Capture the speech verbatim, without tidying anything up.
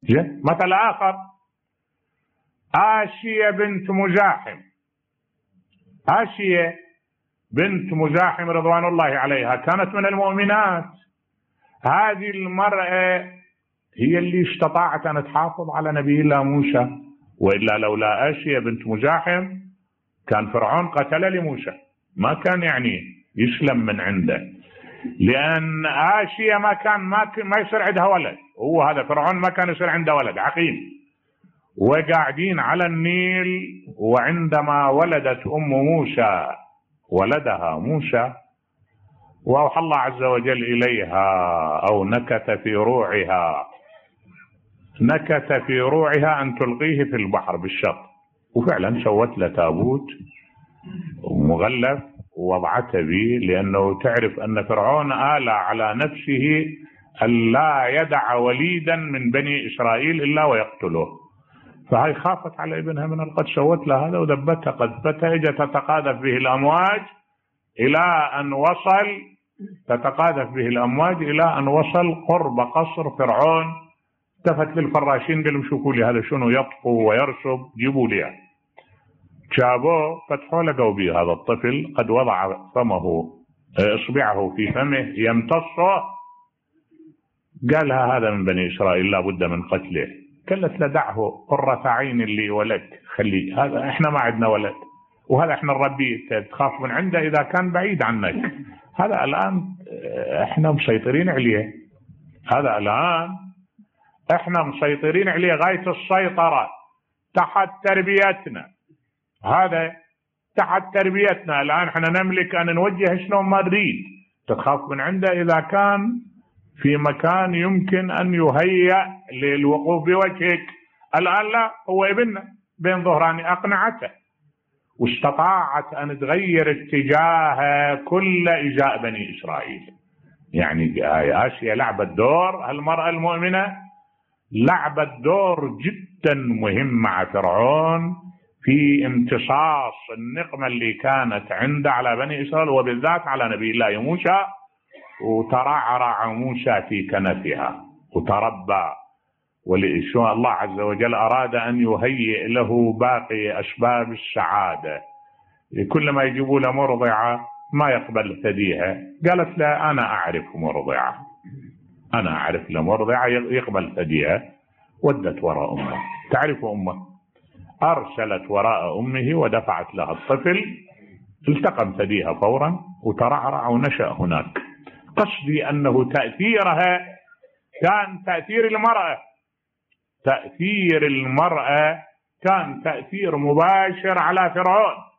مثل آخر، آشية بنت مزاحم. آشية بنت مزاحم رضوان الله عليها كانت من المؤمنات. هذه المرأة هي اللي استطاعت أن تحافظ على نبي الله موسى، وإلا لولا آشية بنت مزاحم كان فرعون قتل لموسى، ما كان يعني يسلم من عنده، لأن آشية ما كان ما, ما يصير عندها ولد، هو هذا فرعون ما كان يصير عنده ولد عقيم، وقاعدين على النيل. وعندما ولدت أم موسى ولدها موسى، وأوحى الله عز وجل إليها أو نكت في روعها نكت في روعها أن تلقيه في البحر بالشط، وفعلا سوت له تابوت مغلف ووضعته به، لأنه تعرف أن فرعون آلى على نفسه أن لا يدع وليدا من بني إسرائيل إلا ويقتله، فهي خافت على ابنها من القتل، سوت له هذا ودبتها قذفتها، اجت تتقاذف به الأمواج إلى أن وصل تتقاذف به الأمواج إلى أن وصل قرب قصر فرعون. التفت للفراشين قالوا شوفوا لي هذا شنو يطفو ويرسب، جيبوا لي. جابوه فتحوا لقوا به هذا الطفل قد وضع فمه إصبعه في فمه يمتصه. قالها هذا من بني إسرائيل لا بد من قتله. قالت له دعه قرة عين لي ولك، خليه، هذا احنا ما عندنا ولد، وهذا احنا نربيه، تخاف من عنده إذا كان بعيد عنك. هذا الآن احنا مسيطرين عليه، هذا الآن احنا مسيطرين عليه غاية السيطرة، تحت تربيتنا، هذا تحت تربيتنا. الآن احنا نملك أن نوجه شلون ما نريد، تخاف من عنده إذا كان في مكان يمكن أن يهيأ للوقوف بوجهك. الآن لا، هو ابننا بين ظهراني، أقنعته واستطاعت أن تغير اتجاه كل إزاء بني إسرائيل. يعني آسيا لعبت دور، المرأة المؤمنة لعبت دور جدا مهم مع فرعون في امتصاص النقمة اللي كانت عنده على بني إسرائيل، وبالذات على نبي الله موسى. وترعرع موسى في كنفها وتربى، ولشو الله عز وجل أراد أن يهيئ له باقي أسباب السعادة. كل ما يجيبوا له مرضعة ما يقبل ثديها، قالت لا أنا أعرف مرضعة، أنا أعرف لمرضعة يقبل ثديها. ودت وراء أمه، تعرف أمه، أرسلت وراء أمه ودفعت لها الطفل، التقم ثديها فورا وترعرع ونشأ هناك. قصدي أنه تأثيرها كان تأثير المرأة، تأثير المرأة كان تأثير مباشر على فرعون.